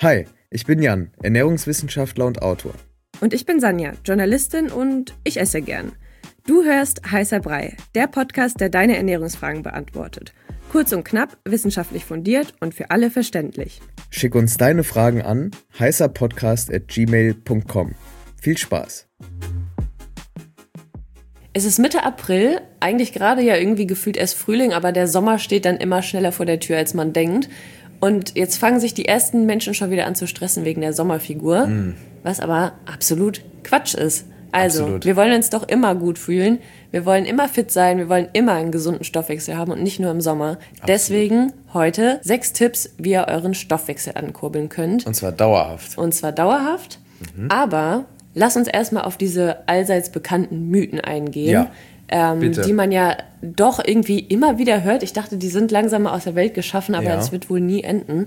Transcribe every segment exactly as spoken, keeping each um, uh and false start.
Hi, ich bin Jan, Ernährungswissenschaftler und Autor. Und ich bin Sanja, Journalistin und ich esse gern. Du hörst Heißer Brei, der Podcast, der deine Ernährungsfragen beantwortet. Kurz und knapp, wissenschaftlich fundiert und für alle verständlich. Schick uns deine Fragen an heißerpodcast at gmail punkt com. Viel Spaß! Es ist Mitte April, eigentlich gerade ja irgendwie gefühlt erst Frühling, aber der Sommer steht dann immer schneller vor der Tür, als man denkt. Und jetzt fangen sich die ersten Menschen schon wieder an zu stressen wegen der Sommerfigur, mm. was aber absolut Quatsch ist. Also, absolut. Wir wollen uns doch immer gut fühlen, wir wollen immer fit sein, wir wollen immer einen gesunden Stoffwechsel haben und nicht nur im Sommer. Absolut. Deswegen heute sechs Tipps, wie ihr euren Stoffwechsel ankurbeln könnt. Und zwar dauerhaft. Und zwar dauerhaft, mhm. aber lass uns erstmal auf diese allseits bekannten Mythen eingehen. Ja. Ähm, die man ja doch irgendwie immer wieder hört. Ich dachte, die sind langsam mal aus der Welt geschaffen, aber es ja. wird wohl nie enden.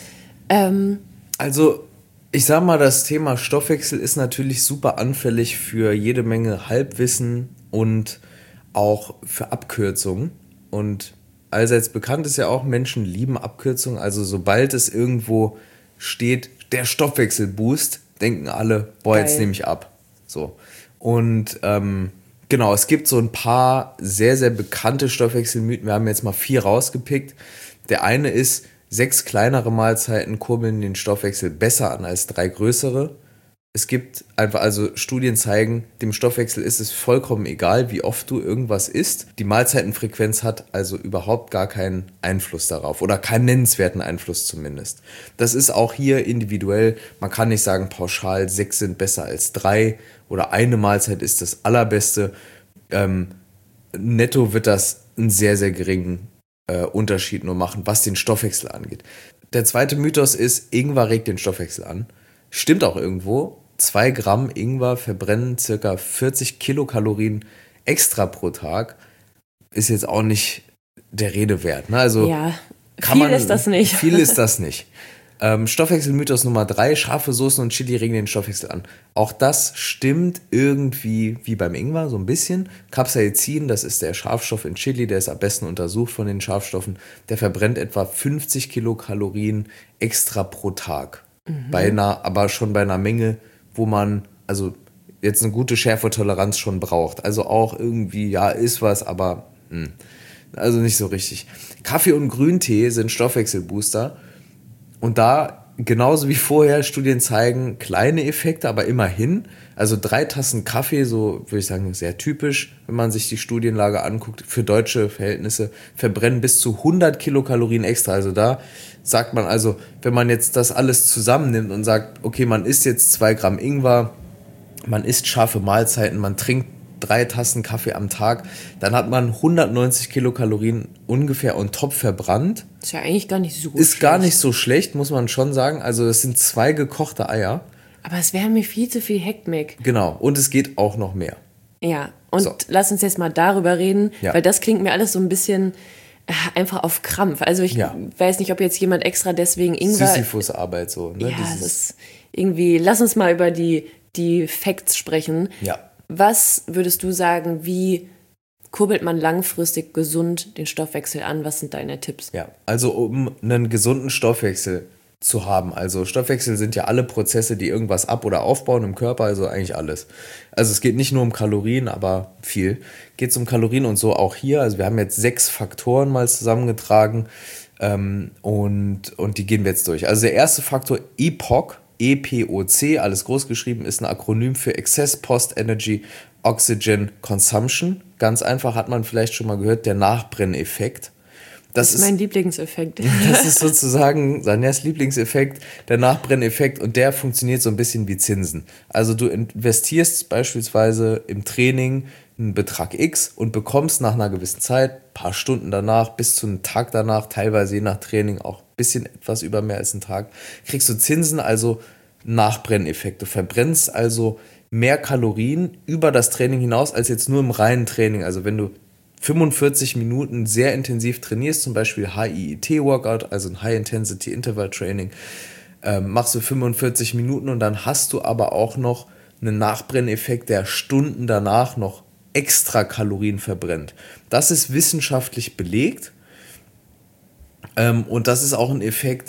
Ähm, also, ich sag mal, das Thema Stoffwechsel ist natürlich super anfällig für jede Menge Halbwissen und auch für Abkürzungen. Und allseits bekannt ist ja auch, Menschen lieben Abkürzungen. Also, sobald es irgendwo steht, der Stoffwechselboost, denken alle, boah, Geil. Jetzt nehme ich ab. So. Und, ähm, Genau, es gibt so ein paar sehr, sehr bekannte Stoffwechselmythen. Wir haben jetzt mal vier rausgepickt. Der eine ist, sechs kleinere Mahlzeiten kurbeln den Stoffwechsel besser an als drei größere. Es gibt einfach, also Studien zeigen, dem Stoffwechsel ist es vollkommen egal, wie oft du irgendwas isst. Die Mahlzeitenfrequenz hat also überhaupt gar keinen Einfluss darauf oder keinen nennenswerten Einfluss zumindest. Das ist auch hier individuell. Man kann nicht sagen pauschal, sechs sind besser als drei oder eine Mahlzeit ist das allerbeste. Ähm, netto wird das einen sehr, sehr geringen äh, Unterschied nur machen, was den Stoffwechsel angeht. Der zweite Mythos ist, Ingwer regt den Stoffwechsel an. Stimmt auch irgendwo. Zwei Gramm Ingwer verbrennen circa vierzig Kilokalorien extra pro Tag. Ist jetzt auch nicht der Rede wert. Ne? Also ja, kann viel man, ist das nicht. Viel ist das nicht. Ähm, Stoffwechselmythos Nummer drei, scharfe Soßen und Chili regen den Stoffwechsel an. Auch das stimmt irgendwie wie beim Ingwer, so ein bisschen. Capsaicin, das ist der Scharfstoff in Chili, der ist am besten untersucht von den Scharfstoffen. Der verbrennt etwa fünfzig Kilokalorien extra pro Tag. Mhm. Bei einer, aber schon bei einer Menge, wo man also jetzt eine gute Schärfetoleranz schon braucht. Also auch irgendwie, ja, ist was, aber mh, also nicht so richtig. Kaffee und Grüntee sind Stoffwechselbooster. Und da, genauso wie vorher, Studien zeigen kleine Effekte, aber immerhin. Also drei Tassen Kaffee, so würde ich sagen, sehr typisch, wenn man sich die Studienlage anguckt, für deutsche Verhältnisse, verbrennen bis zu hundert Kilokalorien extra. Also da sagt man also, wenn man jetzt das alles zusammennimmt und sagt, okay, man isst jetzt zwei Gramm Ingwer, man isst scharfe Mahlzeiten, man trinkt drei Tassen Kaffee am Tag, dann hat man hundertneunzig Kilokalorien ungefähr on top verbrannt. Ist ja eigentlich gar nicht so Ist schlecht. gar nicht so schlecht, muss man schon sagen. Also das sind zwei gekochte Eier. Aber es wäre mir viel zu viel Heckmeck. Genau, und es geht auch noch mehr. Ja, und so. Lass uns jetzt mal darüber reden, ja. weil das klingt mir alles so ein bisschen äh, einfach auf Krampf. Also ich ja. weiß nicht, ob jetzt jemand extra deswegen Ingwer... Sisyphus-Arbeit so. Ne? Ja, Dieses das ist irgendwie... Lass uns mal über die, die Facts sprechen. Ja. Was würdest du sagen, wie kurbelt man langfristig gesund den Stoffwechsel an? Was sind deine Tipps? Ja, also um einen gesunden Stoffwechsel zu haben. Also Stoffwechsel sind ja alle Prozesse, die irgendwas ab- oder aufbauen im Körper, also eigentlich alles. Also es geht nicht nur um Kalorien, aber viel. Geht es um Kalorien und so auch hier. Also wir haben jetzt sechs Faktoren mal zusammengetragen ähm, und, und die gehen wir jetzt durch. Also der erste Faktor, E P O C, E P O C, alles groß geschrieben, ist ein Akronym für Excess Post-Energy Oxygen Consumption. Ganz einfach, hat man vielleicht schon mal gehört, der Nachbrenneffekt. Das, das ist mein Lieblingseffekt. Das ist sozusagen Sanjas Lieblingseffekt, der Nachbrenneffekt, und der funktioniert so ein bisschen wie Zinsen. Also du investierst beispielsweise im Training einen Betrag X und bekommst nach einer gewissen Zeit, paar Stunden danach, bis zu einem Tag danach, teilweise je nach Training auch ein bisschen etwas über mehr als einen Tag, kriegst du Zinsen, also Nachbrenneffekt. Du verbrennst also mehr Kalorien über das Training hinaus als jetzt nur im reinen Training. Also wenn du fünfundvierzig Minuten sehr intensiv trainierst, zum Beispiel H I I T-Workout, also ein High-Intensity Interval Training, ähm, machst du fünfundvierzig Minuten und dann hast du aber auch noch einen Nachbrenneffekt, der Stunden danach noch extra Kalorien verbrennt. Das ist wissenschaftlich belegt ähm, und das ist auch ein Effekt,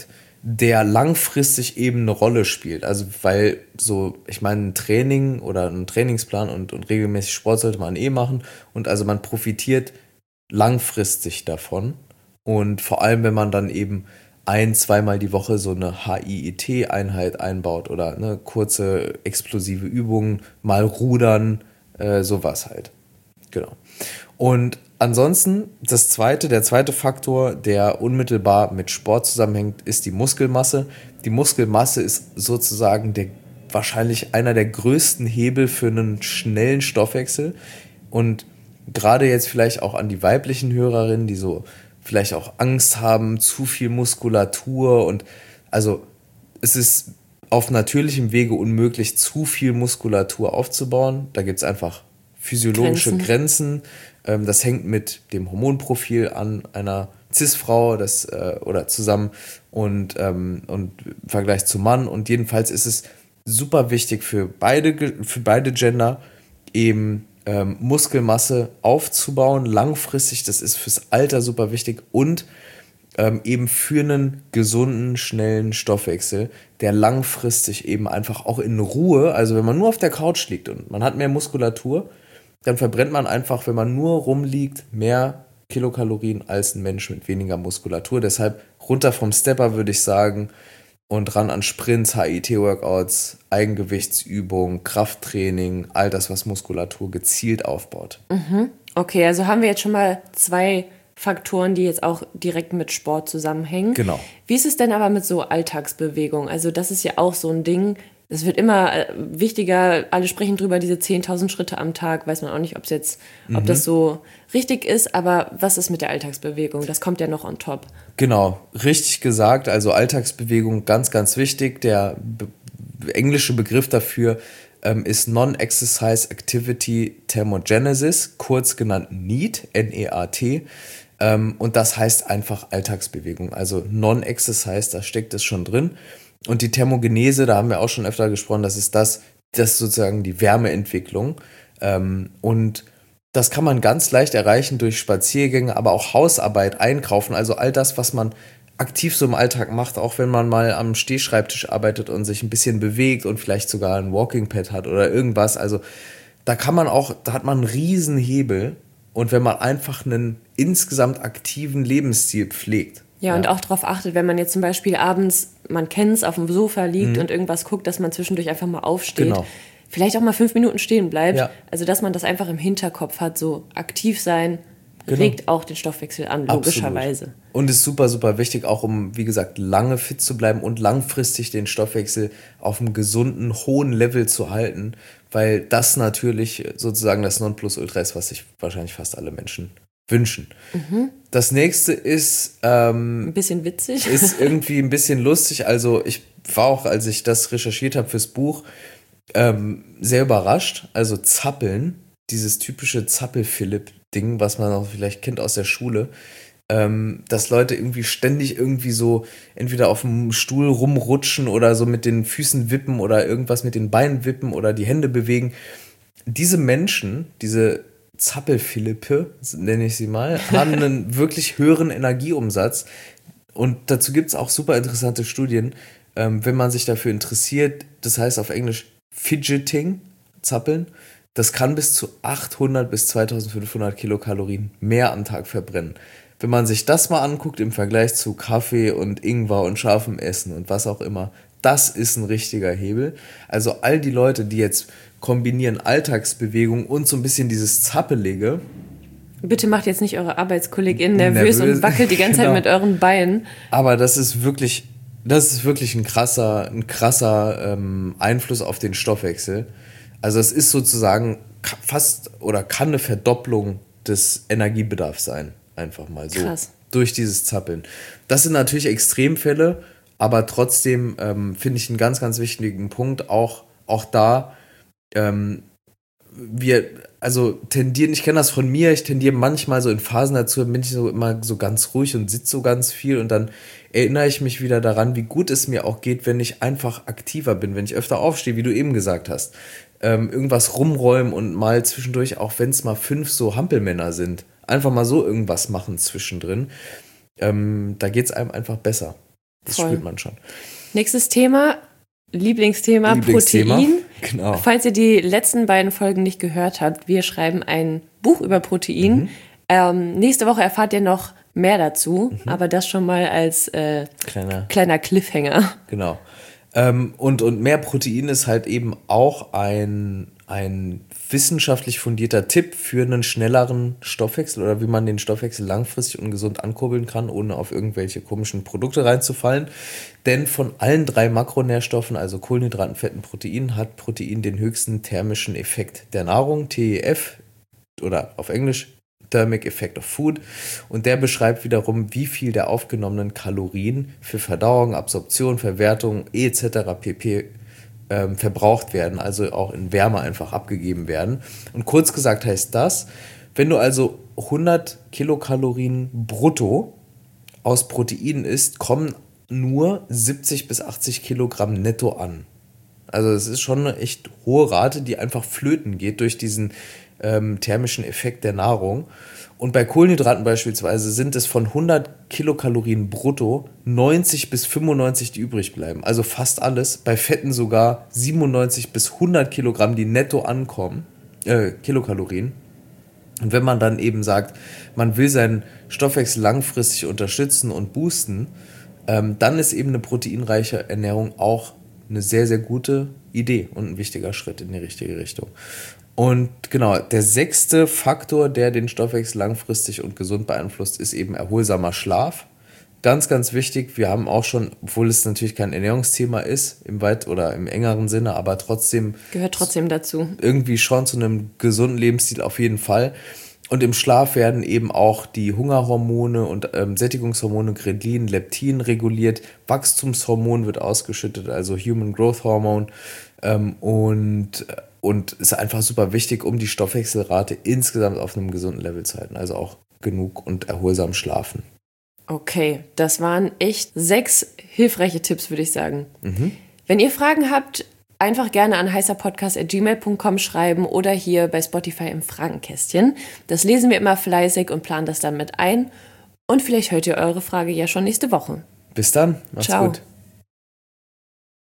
der langfristig eben eine Rolle spielt. Also weil so, ich meine, ein Training oder ein Trainingsplan und, und regelmäßig Sport sollte man eh machen und also man profitiert langfristig davon und vor allem, wenn man dann eben ein-, zweimal die Woche so eine H I I T-Einheit einbaut oder eine kurze explosive Übungen, mal rudern, äh, sowas halt. Genau. Und ansonsten, das zweite, der zweite Faktor, der unmittelbar mit Sport zusammenhängt, ist die Muskelmasse. Die Muskelmasse ist sozusagen der, wahrscheinlich einer der größten Hebel für einen schnellen Stoffwechsel. Und gerade jetzt vielleicht auch an die weiblichen Hörerinnen, die so vielleicht auch Angst haben, zu viel Muskulatur und also es ist auf natürlichem Wege unmöglich, zu viel Muskulatur aufzubauen. Da gibt es einfach physiologische Grenzen. Grenzen. Das hängt mit dem Hormonprofil an einer Cis-Frau das, äh, oder zusammen und, ähm, und im Vergleich zum Mann. Und jedenfalls ist es super wichtig für beide, für beide Gender eben ähm, Muskelmasse aufzubauen, langfristig. Das ist fürs Alter super wichtig und ähm, eben für einen gesunden, schnellen Stoffwechsel, der langfristig eben einfach auch in Ruhe, also wenn man nur auf der Couch liegt und man hat mehr Muskulatur, dann verbrennt man einfach, wenn man nur rumliegt, mehr Kilokalorien als ein Mensch mit weniger Muskulatur. Deshalb runter vom Stepper würde ich sagen und ran an Sprints, H I I T-Workouts, Eigengewichtsübungen, Krafttraining, all das, was Muskulatur gezielt aufbaut. Mhm. Okay, also haben wir jetzt schon mal zwei Faktoren, die jetzt auch direkt mit Sport zusammenhängen. Genau. Wie ist es denn aber mit so Alltagsbewegung? Also das ist ja auch so ein Ding, es wird immer wichtiger, alle sprechen drüber, diese zehntausend Schritte am Tag, weiß man auch nicht, ob es jetzt, mhm. ob das so richtig ist, aber was ist mit der Alltagsbewegung? Das kommt ja noch on top. Genau, richtig gesagt, also Alltagsbewegung ganz, ganz wichtig. Der be- englische Begriff dafür ähm, ist Non-Exercise Activity Thermogenesis, kurz genannt NEAT, N E A T. Ähm, und das heißt einfach Alltagsbewegung, also Non-Exercise, da steckt es schon drin. Und die Thermogenese, da haben wir auch schon öfter gesprochen, das ist das, das ist sozusagen die Wärmeentwicklung. Ähm, und das kann man ganz leicht erreichen durch Spaziergänge, aber auch Hausarbeit, Einkaufen, also all das, was man aktiv so im Alltag macht, auch wenn man mal am Stehschreibtisch arbeitet und sich ein bisschen bewegt und vielleicht sogar ein Walking Pad hat oder irgendwas. Also da kann man auch, da hat man einen riesen Hebel. Und wenn man einfach einen insgesamt aktiven Lebensstil pflegt. Ja, ja. Und auch darauf achtet, wenn man jetzt zum Beispiel abends, man kennt es, auf dem Sofa liegt mhm. und irgendwas guckt, dass man zwischendurch einfach mal aufsteht. Genau. Vielleicht auch mal fünf Minuten stehen bleibt. Ja. Also, dass man das einfach im Hinterkopf hat, so aktiv sein, genau. regt auch den Stoffwechsel an, logischerweise. Absolut. Und ist super, super wichtig, auch um, wie gesagt, lange fit zu bleiben und langfristig den Stoffwechsel auf einem gesunden, hohen Level zu halten, weil das natürlich sozusagen das Nonplusultra ist, was sich wahrscheinlich fast alle Menschen wünschen. Mhm. Das nächste ist ähm, ein bisschen witzig. Ist irgendwie ein bisschen lustig. Also ich war auch, als ich das recherchiert habe fürs Buch, ähm, sehr überrascht. Also Zappeln, dieses typische Zappel-Philipp-Ding, was man auch vielleicht kennt aus der Schule, ähm, dass Leute irgendwie ständig irgendwie so entweder auf dem Stuhl rumrutschen oder so mit den Füßen wippen oder irgendwas mit den Beinen wippen oder die Hände bewegen. Diese Menschen, diese Zappel-Philippe, nenne ich sie mal, haben einen wirklich höheren Energieumsatz. Und dazu gibt es auch super interessante Studien, ähm, wenn man sich dafür interessiert. Das heißt auf Englisch Fidgeting, Zappeln. Das kann bis zu achthundert bis zweitausendfünfhundert Kilokalorien mehr am Tag verbrennen. Wenn man sich das mal anguckt im Vergleich zu Kaffee und Ingwer und scharfem Essen und was auch immer, das ist ein richtiger Hebel. Also all die Leute, die jetzt kombinieren Alltagsbewegung und so ein bisschen dieses Zappelige. Bitte macht jetzt nicht eure ArbeitskollegInnen nervös, nervös und wackelt die ganze genau. Zeit mit euren Beinen. Aber das ist wirklich, das ist wirklich ein krasser, ein krasser ähm, Einfluss auf den Stoffwechsel. Also es ist sozusagen fast oder kann eine Verdopplung des Energiebedarfs sein. Einfach mal so. Krass. Durch dieses Zappeln. Das sind natürlich Extremfälle, aber trotzdem ähm, finde ich einen ganz, ganz wichtigen Punkt. Auch, auch da, ähm, wir, also tendieren, ich kenne das von mir, ich tendiere manchmal so in Phasen dazu, bin ich so immer so ganz ruhig und sitze so ganz viel und dann erinnere ich mich wieder daran, wie gut es mir auch geht, wenn ich einfach aktiver bin, wenn ich öfter aufstehe, wie du eben gesagt hast. Ähm, irgendwas rumräumen und mal zwischendurch, auch wenn es mal fünf so Hampelmänner sind, einfach mal so irgendwas machen zwischendrin. Ähm, da geht es einem einfach besser. Das Voll. spürt man schon. Nächstes Thema, Lieblingsthema, Lieblingsthema, Protein. genau. Falls ihr die letzten beiden Folgen nicht gehört habt, wir schreiben ein Buch über Protein. Mhm. Ähm, nächste Woche erfahrt ihr noch mehr dazu, mhm. aber das schon mal als äh, kleiner. kleiner Cliffhanger. Genau. Ähm, und, und mehr Protein ist halt eben auch ein, ein wissenschaftlich fundierter Tipp für einen schnelleren Stoffwechsel oder wie man den Stoffwechsel langfristig und gesund ankurbeln kann, ohne auf irgendwelche komischen Produkte reinzufallen. Denn von allen drei Makronährstoffen, also Kohlenhydraten, Fetten, Protein, hat Protein den höchsten thermischen Effekt der Nahrung, T E F oder auf Englisch Thermic Effect of Food, und der beschreibt wiederum, wie viel der aufgenommenen Kalorien für Verdauung, Absorption, Verwertung et cetera pp. Ähm, verbraucht werden, also auch in Wärme einfach abgegeben werden. Und kurz gesagt heißt das, wenn du also hundert Kilokalorien brutto aus Proteinen isst, kommen nur siebzig bis achtzig Kilogramm netto an. Also es ist schon eine echt hohe Rate, die einfach flöten geht durch diesen ähm, thermischen Effekt der Nahrung. Und bei Kohlenhydraten beispielsweise sind es von hundert Kilokalorien brutto neunzig bis fünfundneunzig, die übrig bleiben. Also fast alles. Bei Fetten sogar siebenundneunzig bis hundert Kilogramm, die netto ankommen, äh, Kilokalorien. Und wenn man dann eben sagt, man will seinen Stoffwechsel langfristig unterstützen und boosten, ähm, dann ist eben eine proteinreiche Ernährung auch eine sehr, sehr gute Idee und ein wichtiger Schritt in die richtige Richtung. Und genau, der sechste Faktor, der den Stoffwechsel langfristig und gesund beeinflusst, ist eben erholsamer Schlaf. Ganz, ganz wichtig. Wir haben auch schon, obwohl es natürlich kein Ernährungsthema ist, im weit oder im engeren Sinne, aber trotzdem. Gehört trotzdem dazu. Irgendwie schon zu einem gesunden Lebensstil auf jeden Fall. Und im Schlaf werden eben auch die Hungerhormone und ähm, Sättigungshormone, Grelin, Leptin reguliert. Wachstumshormon wird ausgeschüttet, also Human Growth Hormone. Ähm, und, und ist einfach super wichtig, um die Stoffwechselrate insgesamt auf einem gesunden Level zu halten. Also auch genug und erholsam schlafen. Okay, das waren echt sechs hilfreiche Tipps, würde ich sagen. Mhm. Wenn ihr Fragen habt, einfach gerne an heißerpodcast at gmail punkt com schreiben oder hier bei Spotify im Fragenkästchen. Das lesen wir immer fleißig und planen das dann mit ein. Und vielleicht hört ihr eure Frage ja schon nächste Woche. Bis dann, macht's Ciao. gut.